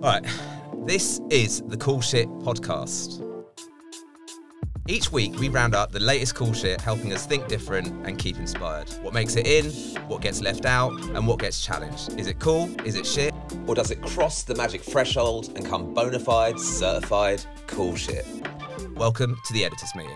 Alright, this is the Cool Shit Podcast. Each week we round up the latest cool shit, helping us think different and keep inspired. What makes it in, what gets left out, and what gets challenged. Is it cool? Is it shit? Or does it cross the magic threshold and come bona fide, certified cool shit? Welcome to the editors meeting.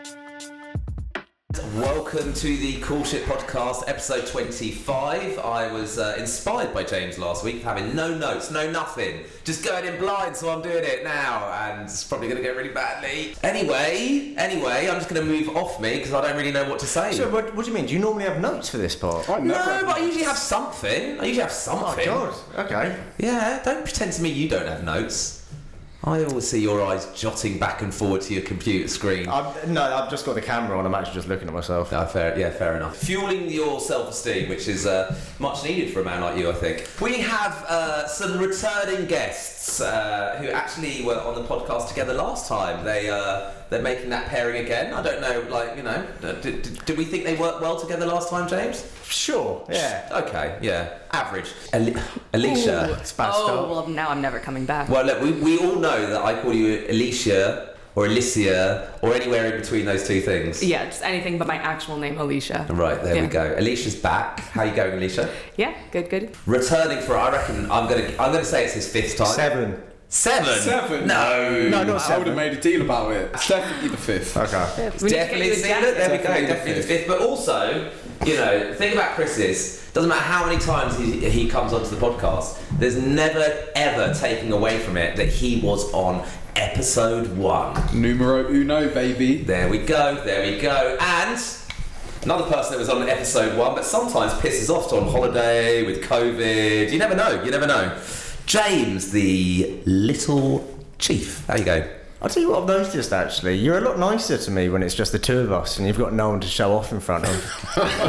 Welcome to the Cool Shit Podcast, episode 25. I was inspired by James last week, having no notes, no nothing. Just going in blind, so I'm doing it now, and it's probably going to go really badly. Anyway, I'm just going to move off me, because I don't really know what to say. So what do you mean? Do you normally have notes for this part? No, but I usually have something. Oh, God. Okay. Yeah, don't pretend to me you don't have notes. I always see your eyes jotting back and forward to your computer screen. I've just got the camera on. I'm actually just looking at myself. No, fair enough. Fueling your self-esteem, which is much needed for a man like you, I think. We have some returning guests who actually were on the podcast together last time. They're making that pairing again. I don't know, did we think they worked well together last time, James? Sure. Yeah. Okay. Yeah. Average. Alicia. Ooh, it's bad start. Well, now I'm never coming back. Well, look, we all know that I call you Alicia or Alicia or anywhere in between those two things. Yeah, just anything but my actual name, Alicia. Right, there we go. Alicia's back. How you going, Alicia? Yeah, good. Returning for, I reckon, I'm gonna say it's his fifth time. Seven. Seven? No, not seven. I would have made a deal about it. It's definitely the fifth. Okay. Definitely the fifth. There we go. Definitely the fifth. But also, the thing about Chris is, doesn't matter how many times he comes onto the podcast, there's never ever taking away from it that he was on episode 1. Numero uno, baby. There we go. And another person that was on episode 1, but sometimes pisses off on holiday with COVID. You never know. James, the little chief. How you go? I'll tell you what I've noticed, actually. You're a lot nicer to me when it's just the two of us and you've got no one to show off in front of.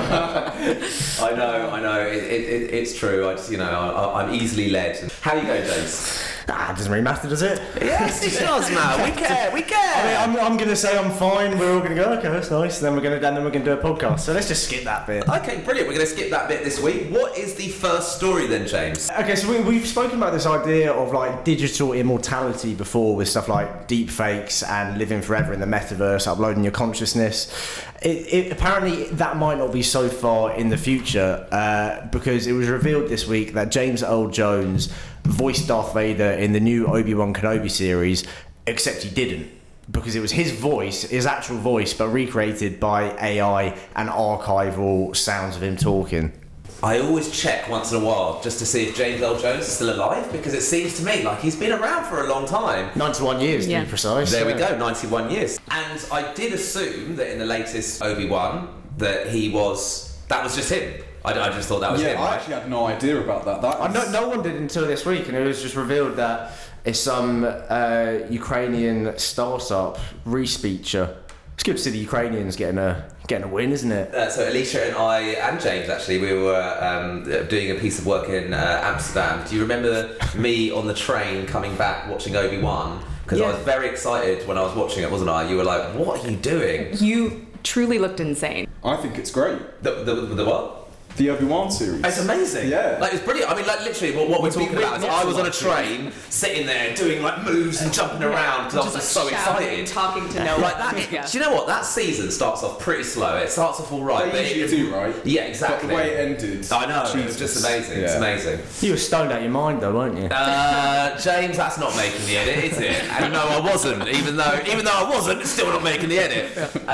I know. It's true. I'm easily led. How you going, James? It doesn't really matter, does it? Yes, it does, man. We care. I mean, I'm going to say I'm fine. We're all going to go, okay, that's nice. Then we're going to do a podcast. So let's just skip that bit. Okay, brilliant. We're going to skip that bit this week. What is the first story then, James? Okay, so we've spoken about this idea of like digital immortality before with stuff like deep fakes and living forever in the metaverse, uploading your consciousness. It apparently that might not be so far in the future because it was revealed this week that James Earl Jones voiced Darth Vader in the new Obi-Wan Kenobi series, except he didn't, because it was his actual voice, but recreated by AI and archival sounds of him talking. I always check once in a while just to see if James Earl Jones is still alive, because it seems to me like he's been around for a long time. 91 years, to be precise. There we go, 91 years. And I did assume that in the latest Obi-Wan that that was just him. I just thought that was him. Yeah, I actually had no idea about that. No one did until this week, and it was just revealed that it's some Ukrainian startup re-speecher. It's good to see the Ukrainians getting a win, isn't it? So Alicia and I and James, actually, we were doing a piece of work in Amsterdam. Do you remember me on the train coming back watching Obi-Wan? Because I was very excited when I was watching it, wasn't I? You were like, what are you doing? You truly looked insane. I think it's great. The what? The Obi-Wan series. It's amazing. Yeah. Like, it's brilliant. I mean, like, literally, what we're talking about is I was on a train, sitting there, doing, like, moves and jumping around, because I was just so excited. Talking to no one. Like, that, do you know what? That season starts off pretty slow. It starts off all right. They usually do, right? Yeah, exactly. But the way it ended. I know. It was just amazing. Yeah. It's amazing. You were stoned out your mind, though, weren't you? James, that's not making the edit, is it? And no, I wasn't. Even though I wasn't, it's still not making the edit.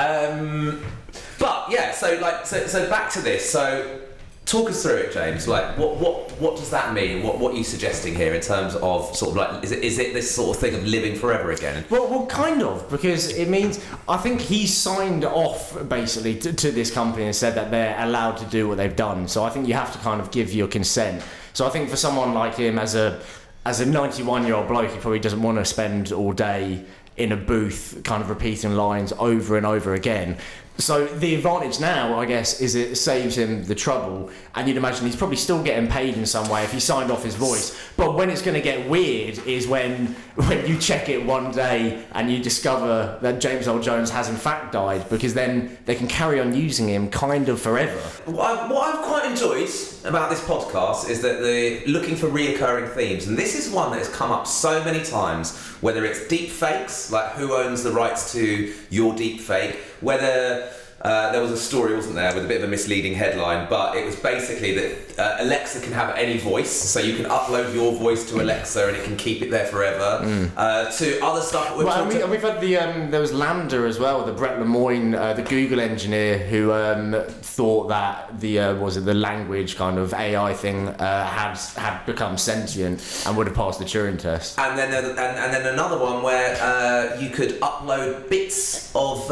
But, yeah, so back to this. So, talk us through it, James. Like, what does that mean? What are you suggesting here in terms of sort of like, is it this sort of thing of living forever again? Well, kind of, because it means, I think he signed off basically to this company and said that they're allowed to do what they've done. So I think you have to kind of give your consent. So I think for someone like him, as a 91-year-old bloke, he probably doesn't want to spend all day in a booth kind of repeating lines over and over again. So the advantage now, I guess, is it saves him the trouble, and you'd imagine he's probably still getting paid in some way if he signed off his voice. But when it's going to get weird is when you check it one day and you discover that James Earl Jones has in fact died, because then they can carry on using him kind of forever. What I've quite enjoyed about this podcast is that they're looking for reoccurring themes, and this is one that has come up so many times, whether it's deep fakes, like who owns the rights to your deep fake, whether there was a story, wasn't there, with a bit of a misleading headline, but it was basically that Alexa can have any voice, so you can upload your voice to Alexa and it can keep it there forever. To other stuff. And we've had there was Lambda as well, the Brett Lemoine, the Google engineer, who thought that the language kind of AI thing had become sentient and would have passed the Turing test. And then another one where you could upload bits of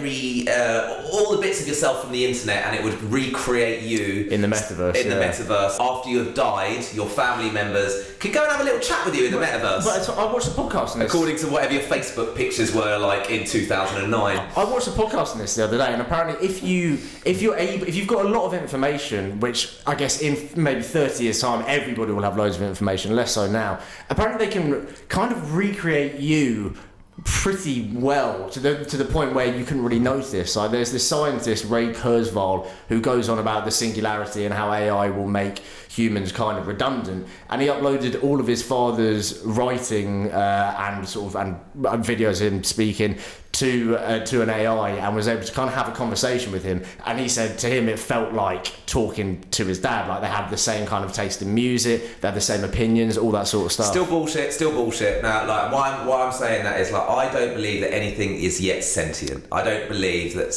all the bits of yourself from the internet, and it would recreate you in the metaverse. Metaverse, after you have died, your family members could go and have a little chat with you in the metaverse. But I watched a podcast on this. According to whatever your Facebook pictures were like in 2009. I watched a podcast on this the other day, and apparently, if you've got a lot of information, which I guess in maybe 30 years' time, everybody will have loads of information, less so now. Apparently, they can kind of recreate you pretty well to the point where you couldn't really notice. Like there's this scientist, Ray Kurzweil, who goes on about the singularity and how AI will make humans kind of redundant, and he uploaded all of his father's writing and videos of him speaking to an AI, and was able to kind of have a conversation with him. And he said to him it felt like talking to his dad, like they had the same kind of taste in music, they had the same opinions, all that sort of stuff. Still bullshit. Now, like why I'm saying that is, like, I don't believe that anything is yet sentient. I don't believe that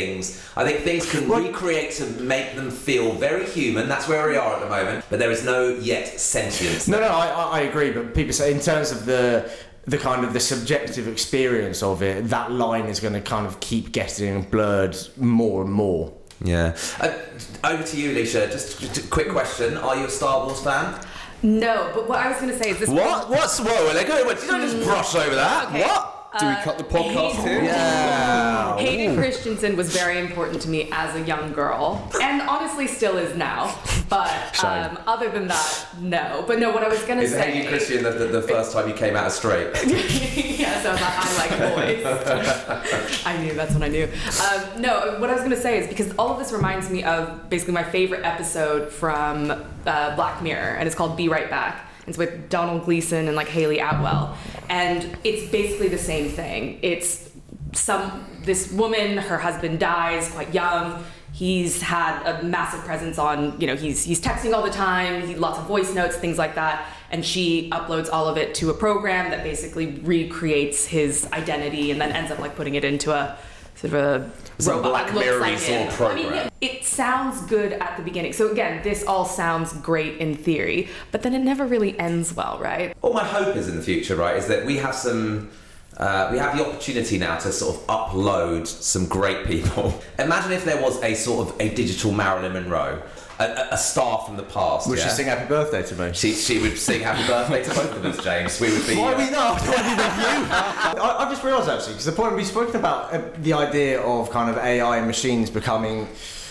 I think things can recreate to make them feel very human. That's where we are at the moment, but there is no yet sentience. No, I agree, but people say in terms of the kind of the subjective experience of it, that line is going to kind of keep getting blurred more and more. Yeah. Over to you, Alicia. Just a quick question. Are you a Star Wars fan? No, but what I was going to say is this. What? Whoa, you don't just brush over that. Okay. What? Do we cut the podcast here? Yeah. Hayden Christensen was very important to me as a young girl, and honestly still is now. But other than that, no. But no, what I was going to say... Is Hayden Christensen the first time you came out straight? Yeah, so I like boys. I knew, that's what I knew. No, what I was going to say is because all of this reminds me of basically my favorite episode from Black Mirror, and it's called Be Right Back. It's with Donald Gleason and like Haley Atwell, and it's basically the same thing. It's this woman, her husband dies quite young. He's had a massive presence on, he's texting all the time, lots of voice notes, things like that, and she uploads all of it to a program that basically recreates his identity and then ends up like putting it into a sort of a robot. Black Mirror sort of program. It sounds good at the beginning. So again, this all sounds great in theory, but then it never really ends well, right? All my hope is in the future, right, is that we have the opportunity now to sort of upload some great people. Imagine if there was a sort of a digital Marilyn Monroe, a star from the past. Would she sing happy birthday to me? She would sing happy birthday to both of us, James. We would be... Why are we not? I've just realised actually, because the point we've spoken about the idea of kind of AI and machines becoming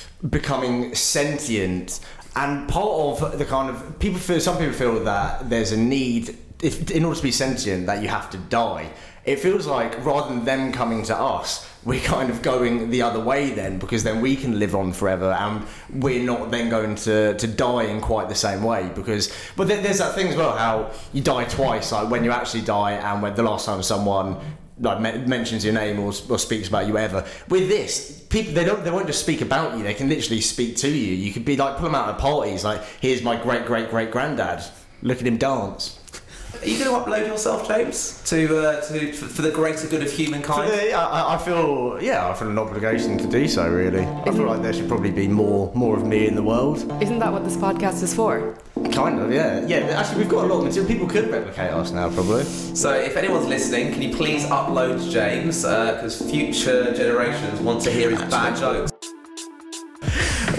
sentient, and part of the kind of some people feel that there's a need, in order to be sentient, that you have to die. It feels like rather than them coming to us, we're kind of going the other way then, because then we can live on forever and we're not then going to die in quite the same way. But there's that thing as well, how you die twice, like when you actually die and when the last time someone like mentions your name or speaks about you ever. With this, people they won't just speak about you, they can literally speak to you. You could be like, pull them out at parties, like, here's my great granddad, look at him dance. Are you going to upload yourself, James, for the greater good of humankind? I feel an obligation to do so. Really, I feel like there should probably be more of me in the world. Isn't that what this podcast is for? Kind of, yeah. Actually, we've got a lot of material. People could replicate us now, probably. So, if anyone's listening, can you please upload James, because future generations want to hear his bad jokes.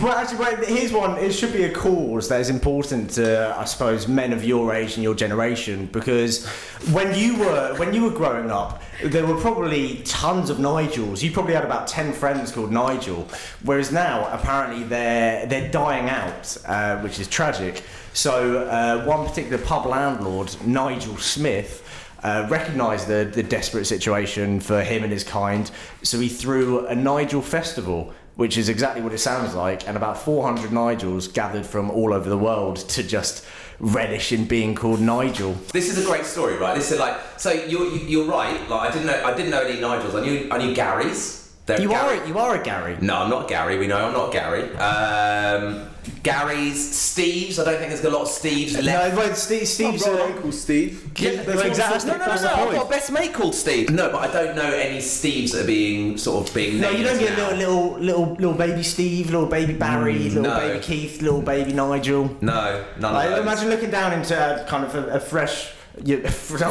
Well, actually, here's one. It should be a cause that is important to, I suppose, men of your age and your generation, because when you were growing up, there were probably tons of Nigels. You probably had about 10 friends called Nigel, whereas now apparently they're dying out, which is tragic. So one particular pub landlord, Nigel Smith, recognised the desperate situation for him and his kind, so he threw a Nigel festival, which is exactly what it sounds like, and about 400 Nigels gathered from all over the world to just relish in being called Nigel. This is a great story, right? This is like, so you're right. Like I didn't know any Nigels. I knew Garys. You are a Gary. No, I'm not Gary. We know I'm not Gary. Garys, Steves. I don't think there's a lot of Steves left. No, but Steve's Uncle Steve. Yeah, exactly. No. I've got a best mate called Steve. No, but I don't know any Steves that are being named. No, you don't get little baby Steve, little baby Barry, little baby Keith, little baby Nigel. No, none of those. Imagine looking down into kind of a fresh. A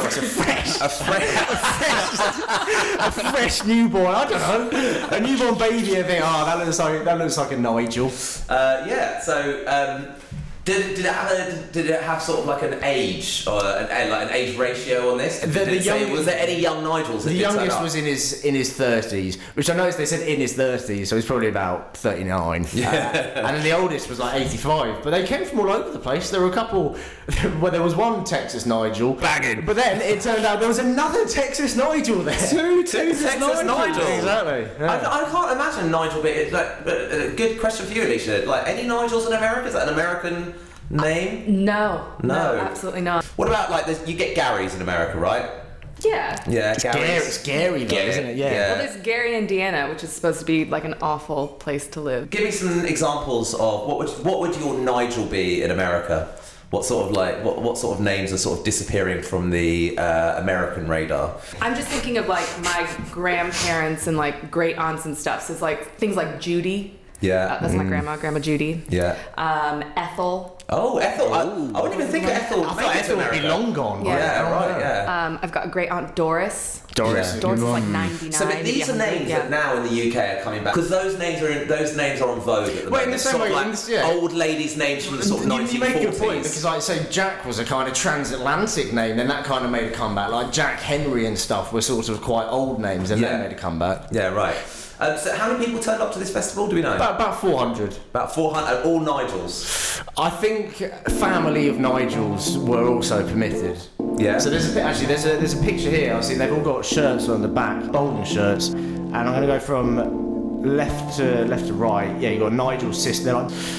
fresh newborn. I don't know, a newborn baby. I think, that looks like a Nigel. Yeah. So, did it have sort of like an age or an age ratio on this? Was there any young Nigels? The youngest was in his 30s, which I noticed they said in his 30s, so he's probably about 39. Yeah. And then the oldest was like 85. But they came from all over the place. There were a couple. Well, there was one Texas Nigel. Bagging. But then it turned out there was another Texas Nigel there. Two Texas Nigels. Exactly. Yeah. I can't imagine Nigel being like. Good question for you, Alicia. Like any Nigels in America? Is that an American name? No, absolutely not. What about like this? You get Garys in America, right? Yeah. Yeah, It's Gary though, isn't it? Yeah. Well, there's Gary, Indiana, which is supposed to be like an awful place to live. Give me some examples of what would your Nigel be in America? What sort of like what sort of names are sort of disappearing from the American radar? I'm just thinking of like my grandparents and like great aunts and stuff. So it's like things like Judy. Yeah. That's my Grandma Judy. Yeah. Ethel. Oh, Ethel. I wouldn't even think of Ethel. I thought Ethel would be long gone. Yeah. Right. Yeah. I've got a great aunt Doris. Doris. Doris is like 99. So these are names that now in the UK are coming back because those names are on vogue at the moment. In the same sort way, of like old ladies' names from the sort of 1940s. You make a good point because, like, say Jack was a kind of transatlantic name, then that kind of made a comeback. Like Jack Henry and stuff were sort of quite old names, and then made a comeback. Yeah, right. So how many people turned up to this festival? Do we know? About 400. About 400. All Nigels. I think family of Nigels were also permitted. Yeah. So there's a picture here. I've seen they've all got shirts on the back, Bolden shirts, and I'm going to go from left to right. Yeah, you got Nigel's sister,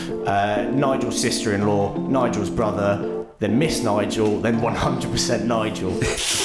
Nigel's sister-in-law, Nigel's brother, then Miss Nigel, then 100% Nigel.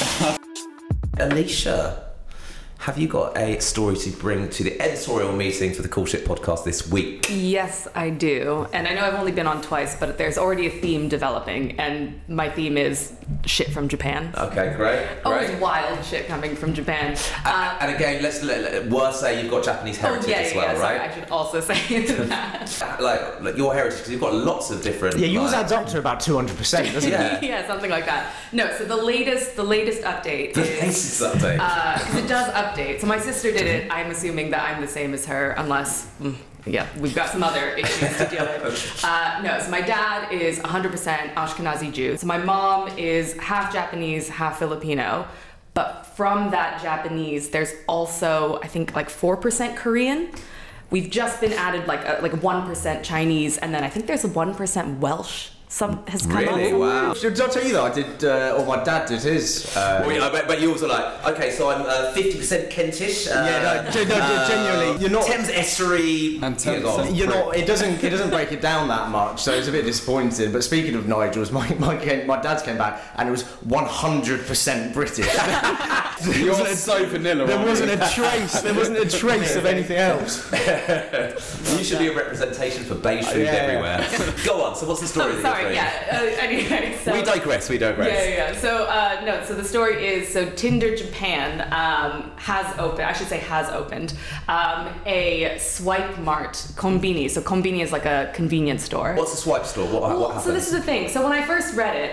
Alicia, have you got a story to bring to the editorial meeting for the Cool Shit podcast this week? Yes, I do. And I know I've only been on twice, but there's already a theme developing, and my theme is shit from Japan. Okay, great. Always wild shit coming from Japan. And again, let's say you've got Japanese heritage as well, right? Sorry, I should also say that. like your heritage, because you've got lots of different. Yeah, yours adds up to about 200%, doesn't it? Yeah, something like that. No, so the latest update. The latest update. Because it does update. So my sister did it. I'm assuming that I'm the same as her, unless. We've got some other issues to deal with. No, so my dad is 100% Ashkenazi Jew. So my mom is half Japanese, half Filipino. But from that Japanese, there's also, I think, like 4% Korean. We've just been added like 1% Chinese, and then I think there's a 1% Welsh. Has come really? up. Wow. Did I tell you that I did, or my dad did his? But you also like, okay, so I'm 50% Kentish. Genuinely, you're not Thames Estuary. And 10%. You're not. It doesn't break it down that much, so it's a bit disappointing. But speaking of Nigels, my dad's came back and it was 100% British. You're so vanilla. There wasn't a trace. There wasn't a trace of anything else. You should be a representation for beige food everywhere. Go on. So what's the story? Anyway, so we digress. Yeah. So the story is, so Tinder Japan has opened a Swipe Mart Konbini. So Konbini is like a convenience store. What's a swipe store? What happens? So this is the thing. So when I first read it,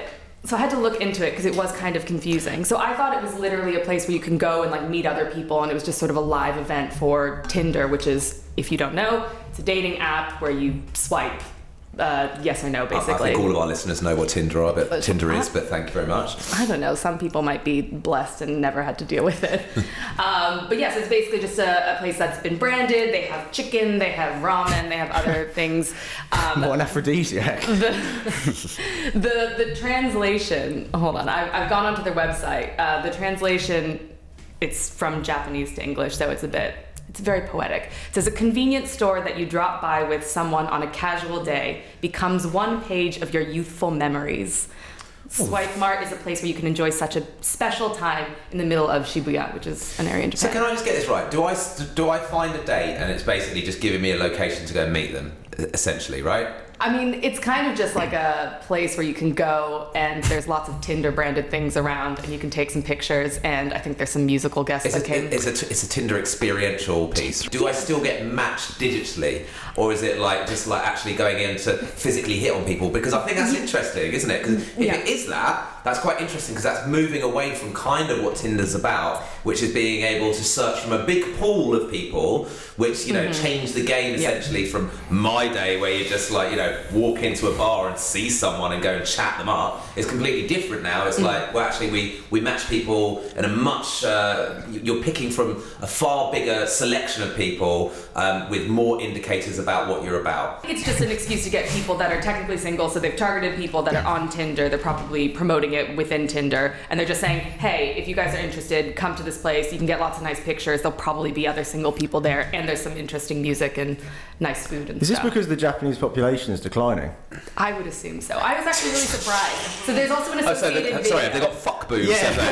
So I had to look into it because it was kind of confusing. So I thought it was literally a place where you can go and like meet other people, and it was just sort of a live event for Tinder, which is, if you don't know, it's a dating app where you swipe yes or no, basically. I think all of our listeners know what Tinder is, but thank you very much. I don't know. Some people might be blessed and never had to deal with it. But yes, it's basically just a place that's been branded. They have chicken, they have ramen, they have other things. What an aphrodisiac. The translation, hold on, I've gone onto their website. The translation, it's from Japanese to English, so it's very poetic. It says, a convenience store that you drop by with someone on a casual day becomes one page of your youthful memories. Swipe Mart is a place where you can enjoy such a special time in the middle of Shibuya, which is an area in Japan. So can I just get this right? Do I find a date and it's basically just giving me a location to go and meet them, essentially, right? I mean, it's kind of just like a place where you can go and there's lots of Tinder branded things around and you can take some pictures, and I think there's some musical guests that came. It's a Tinder experiential piece. Do I still get matched digitally, or is it like just like actually going in to physically hit on people? Because I think that's interesting, isn't it? Because if it is that's quite interesting, because that's moving away from kind of what Tinder's about, which is being able to search from a big pool of people, which, you know, changed the game essentially from my day where you just like, you know, walk into a bar and see someone and go and chat them up. It's completely different now. It's like, well, actually we match people in a much, you're picking from a far bigger selection of people with more indicators about what you're about. It's just an excuse to get people that are technically single, so they've targeted people that are on Tinder. They're probably promoting it within Tinder, and they're just saying, hey, if you guys are interested, come to this place. You can get lots of nice pictures. There'll probably be other single people there, and there's some interesting music and nice food and Is this stuff. because the Japanese population is declining? I would assume so. I was actually really surprised. So there's also an associated video. Sorry, have they got fuck boobs?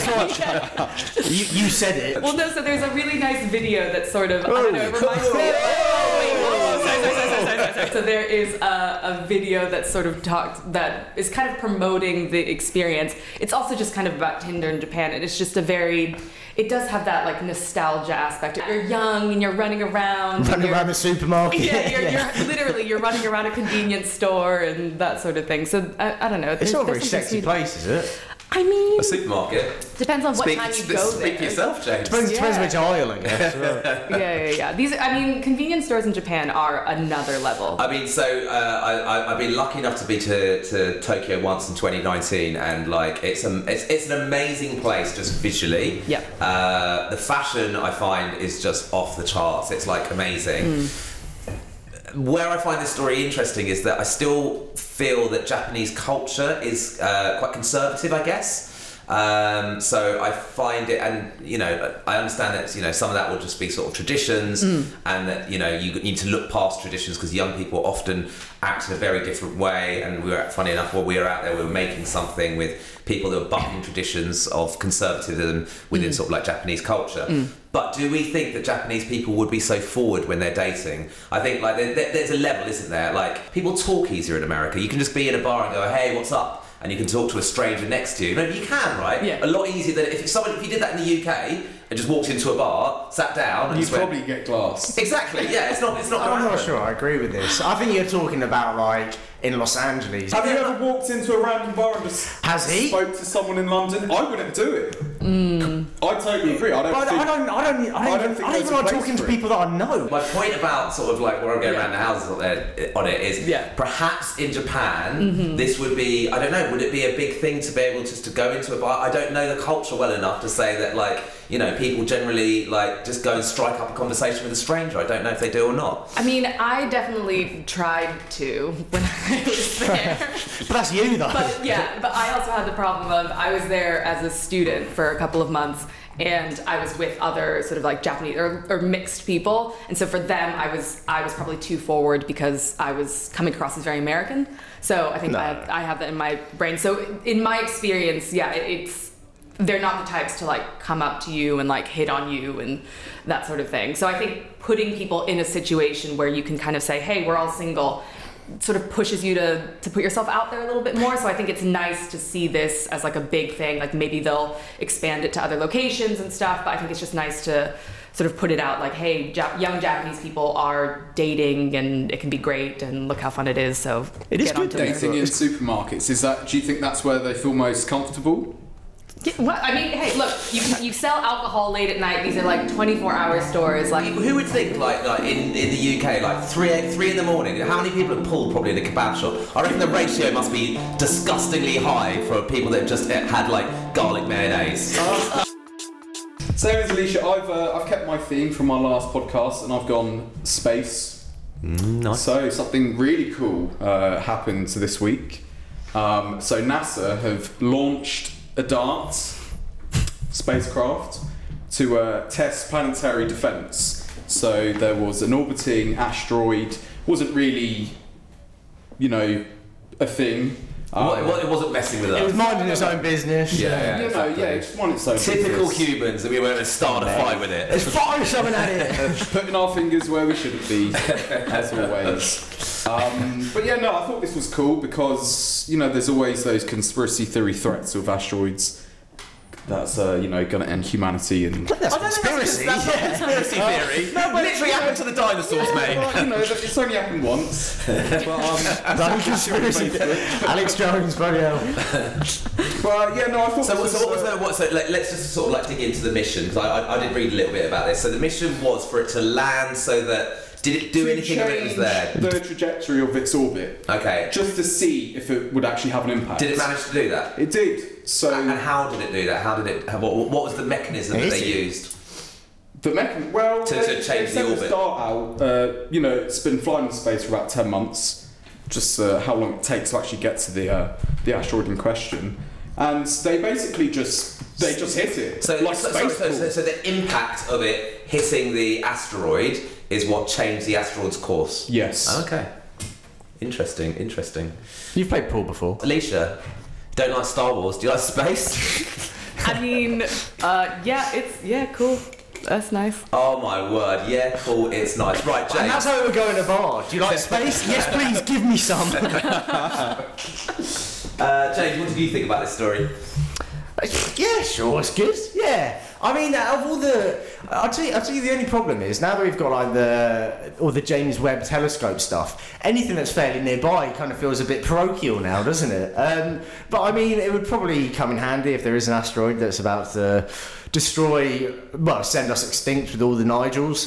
You said it. Well, no, so there's a really nice video that sort of, I don't know, it reminds me So there is a video that sort of that is kind of promoting the experience. It's also just kind of about Tinder in Japan, and it's just it does have that like nostalgia aspect. You're young and you're running around. Running around the supermarket. Yeah, you're running around a convenience store and that sort of thing. So I don't know. It's not a very sexy place, is it? I mean, A supermarket. Depends on what time you go there. Speak for yourself, James. Depends which aisle, I guess. Yeah. Convenience stores in Japan are another level. I mean, so I've been lucky enough to be to Tokyo once in 2019, and like it's an amazing place just visually. Yeah. The fashion I find is just off the charts. It's like amazing. Where I find this story interesting is that I still feel that Japanese culture is quite conservative, I guess. So I find it, and you know, I understand that, you know, some of that will just be sort of traditions, and that, you know, you need to look past traditions because young people often act in a very different way. And funny enough, while we were out there, we were making something with people that were bucking traditions of conservatism within sort of like Japanese culture. But do we think that Japanese people would be so forward when they're dating? I think like there's a level, isn't there? Like people talk easier in America. You can just be in a bar and go, hey, what's up? And you can talk to a stranger next to you. No, you can, right? Yeah. A lot easier than if you did that in the UK and just walked into a bar, sat down, and You'd just went, probably get glass. exactly. Yeah, it's not. I'm gonna not happen. sure I agree with this. I think you're talking about like in Los Angeles. Have you ever walked into a random bar and just spoke to someone in London? I wouldn't do it. I totally agree. I don't I don't even like talking to people that I know. My point about sort of like where I'm going around the houses on it is perhaps in Japan this would be, I don't know, would it be a big thing to be able just to go into a bar? I don't know the culture well enough to say that, like, you know, people generally like just go and strike up a conversation with a stranger. I don't know if they do or not. I mean, I definitely tried to when I was there. But that's you though. But I also had the problem of I was there as a student for a couple of months, and I was with other sort of like Japanese or mixed people, and so for them I was probably too forward because I was coming across as very American. So I think I have that in my brain. So in my experience, they're not the types to like come up to you and like hit on you and that sort of thing. So I think putting people in a situation where you can kind of say, hey, we're all single, sort of pushes you to put yourself out there a little bit more. So I think it's nice to see this as like a big thing. Like maybe they'll expand it to other locations and stuff, but I think it's just nice to sort of put it out like, hey, young Japanese people are dating and it can be great and look how fun it is. So it is good dating in supermarkets. Do you think that's where they feel most comfortable? Yeah, well, I mean, hey, look, you sell alcohol late at night. These are like 24-hour stores. Like, who would think like in the UK, like 3 in the morning? How many people are pulled probably in a kebab shop? I reckon the ratio must be disgustingly high for people that have just had like garlic mayonnaise. Same as Alicia, I've kept my theme from my last podcast and I've gone space. Nice. So something really cool happened this week. So NASA have launched a DART spacecraft to test planetary defence. So there was an orbiting asteroid, wasn't really, a thing. It wasn't messing with us. It was minding its own business. Yeah, it just wanted its own typical business. humans, and we were going to start a fight with it. Let's fire something at it. Putting our fingers where we shouldn't be, as always. But yeah, no, I thought this was cool because, there's always those conspiracy theory threats of asteroids that's, going to end humanity. And That's conspiracy. That's not conspiracy theory. No, but literally happened to the dinosaurs, mate. Well, it's only happened once. But, conspiracy theory. Alex Jones, bloody hell. But yeah, no, I thought. So let's just sort of like dig into the mission, because I did read a little bit about this. So the mission was for it to land so that. Did it do anything if it was there? The trajectory of its orbit. Okay. Just to see if it would actually have an impact. Did it manage to do that? It did. So. And how did it do that? What was the mechanism that they used? The mechanism. Well, to change the orbit. The start out. It's been flying in space for about 10 months. Just how long it takes to actually get to the asteroid in question, and they basically just hit it. So the impact of it hitting the asteroid is what changed the asteroid's course. Yes. Okay. Interesting. You've played pool before. Alicia, don't like Star Wars. Do you like space? I mean, cool. That's nice. Oh my word, yeah, cool, it's nice. Right, James. And that's how it would go in a bar. Do you like space? Yes, please, give me some. James, what did you think about this story? Yeah, sure, it's good. Yeah. I mean, of all I'll tell you the only problem is, now that we've got like the James Webb Telescope stuff, anything that's fairly nearby kind of feels a bit parochial now, doesn't it? But I mean, it would probably come in handy if there is an asteroid that's about to send us extinct with all the Nigels.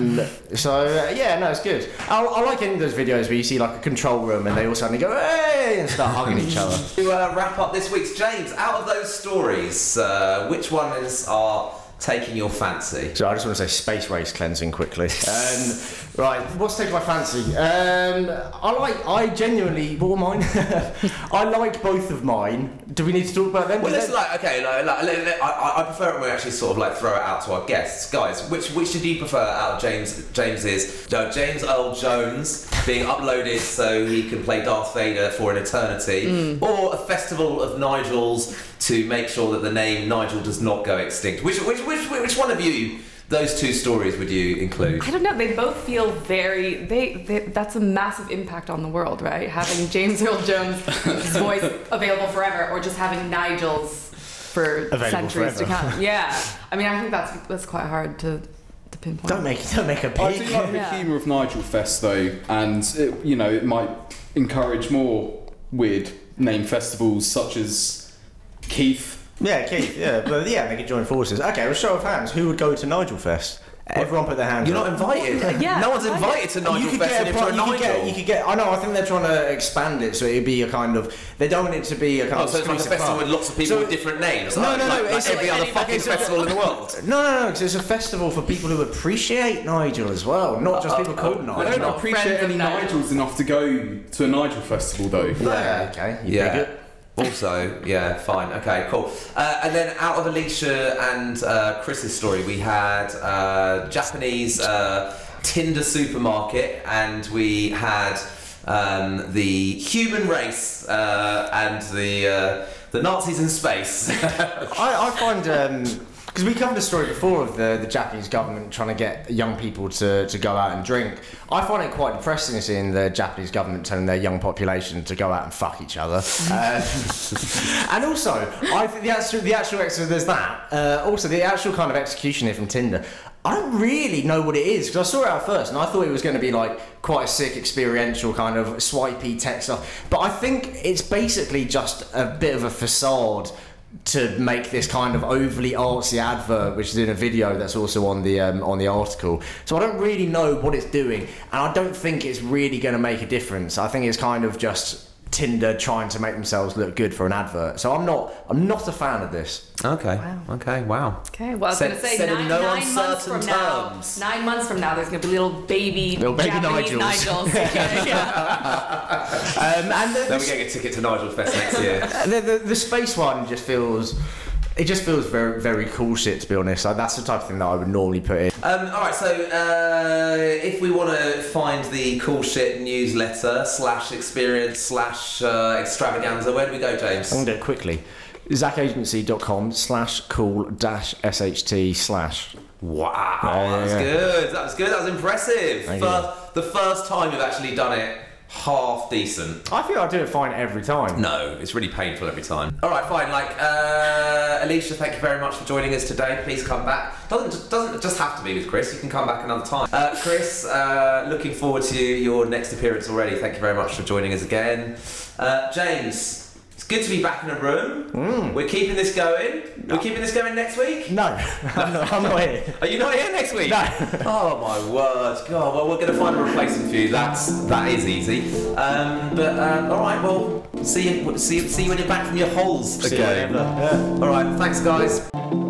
It's good. I like any of those videos where you see like a control room and they all suddenly go, hey, and start hugging each other. To wrap up this week's James, out of those stories, which ones are taking your fancy? So I just want to say space race cleansing quickly. Right, what's taking my fancy? I genuinely, what were mine? I like both of mine. Do we need to talk about them? Well, I prefer it when we actually sort of like throw it out to our guests. Guys, which did you prefer out of James's? James Earl Jones being uploaded so he can play Darth Vader for an eternity, or a festival of Nigels to make sure that the name Nigel does not go extinct? Which one of you, those two stories, would you include? I don't know. They both feel very. That's a massive impact on the world, right? Having James Earl Jones' voice available forever, or just having Nigel's for available centuries forever. to come. Yeah. I mean, I think that's quite hard to pinpoint. Don't make a pig. I do like the humour of Nigel Fest though, and it might encourage more weird name festivals such as Keith. Yeah, Keith. Yeah, but they could join forces. Okay, well, show of hands. Who would go to Nigel Fest? Everyone put their hands You're up. not invited. Yeah, no one's invited to Nigel Fest and if you're a Nigel. I know, I think they're trying to expand it so it'd be a kind of... They don't want it to be a kind of... So it's like a festival with lots of people with different names? No, it's every other fucking festival in the world? No, because it's a festival for people who appreciate Nigel as well, not just people called Nigel. I don't appreciate any Nigels enough to go to a Nigel festival though. Yeah, okay. You bigot. Also, yeah, fine, okay, cool. And then out of Alicia and Chris's story, we had Japanese Tinder supermarket, and we had the human race and the Nazis in space. I find... because we covered a story before of the Japanese government trying to get young people to go out and drink. I find it quite depressing seeing the Japanese government telling their young population to go out and fuck each other. And also, I think the actual there's that. Also, the actual kind of executioner from Tinder. I don't really know what it is, because I saw it at first and I thought it was going to be like quite a sick experiential kind of swipey tech stuff, but I think it's basically just a bit of a facade to make this kind of overly artsy advert, which is in a video that's also on the article. So I don't really know what it's doing, and I don't think it's really going to make a difference. I think it's kind of just Tinder trying to make themselves look good for an advert. So I'm not a fan of this. Okay. Wow. Okay. Wow. Okay, well, I was going to say, Said in nine no months uncertain from now, terms. 9 months from now, there's going to be little baby Japanese Nigels. Nigels. And Then we get a ticket to Nigel Fest next year. the space one just feels very, very cool shit, to be honest. Like, that's the type of thing that I would normally put in. All right, so if we want to find the Cool Shit newsletter / experience / extravaganza, where do we go, James? I'm going to do it quickly. zachagency.com/cool-sht/ Wow, Yeah, that was yeah. good. That was good. That was impressive. Thank The first time you've actually done it half decent. I feel I do it fine every time. No, it's really painful every time. All right, fine. Like, Alicia, thank you very much for joining us today. Please come back. Doesn't just have to be with Chris. You can come back another time. Chris, looking forward to your next appearance already. Thank you very much for joining us again. James, it's good to be back in a room. We're keeping this going. We're keeping this going next week. No, I'm not here. Are you not here next week? No. Oh my word! God, well, we're going to find a replacement for you. That is easy. But all right, well, see you when you're back from your holes again. Yeah. All right, thanks, guys.